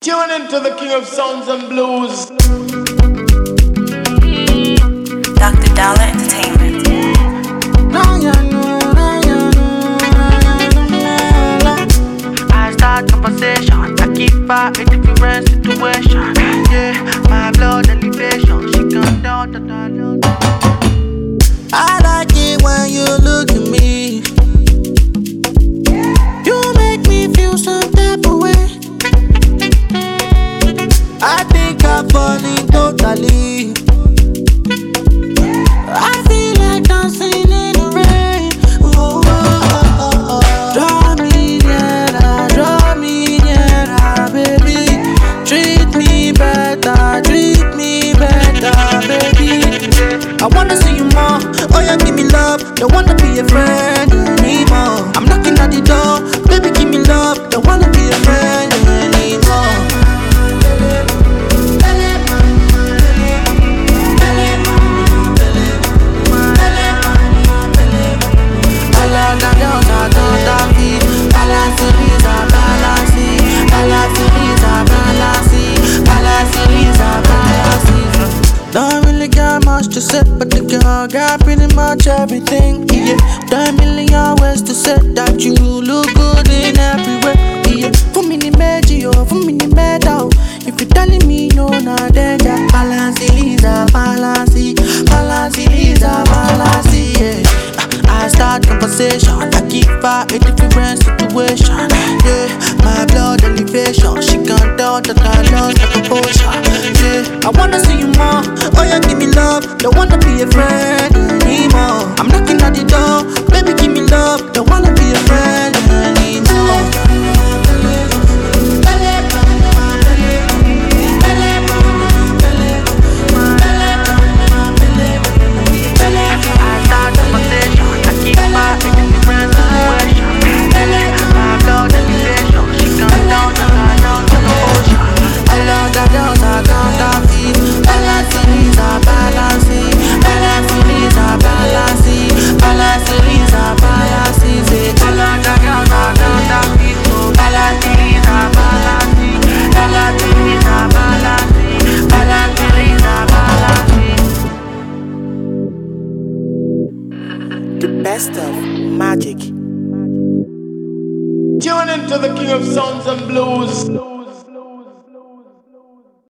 Tune into the King of Sounds and Blues. Dr. Dollar Entertainment. I start conversation, I keep her in different situation. Yeah, my blood elevation, she come down. I like it when you look at me. You make me feel some type of way. I think I'm falling totally. I feel like dancing in the rain. Oh, oh, oh, oh. Draw me nearer, baby. Treat me better, baby. I wanna see you more. Oh yeah, give me love. Don't wanna be a friend anymore. I'm knocking at the door, baby, give me love. Don't wanna be a friend anymore. Don't really got much to say, but the girl got pretty much everything. Yeah, done million ways to say that you look good in every way. Yeah, for me the magic, oh, for me the metal. If you're telling me no, not then that balance, yeah. I start conversation, I keep her in different situation. Yeah, my blood elevation, she can't tell that I lost the composure. Yeah, I wanna see you more. Oh yeah, give me love, don't wanna be a friend anymore. I'm knocking at the door, baby, give me love, don't wanna be a friend anymore. The best of magic. Tune into the King of Sounds and Blues.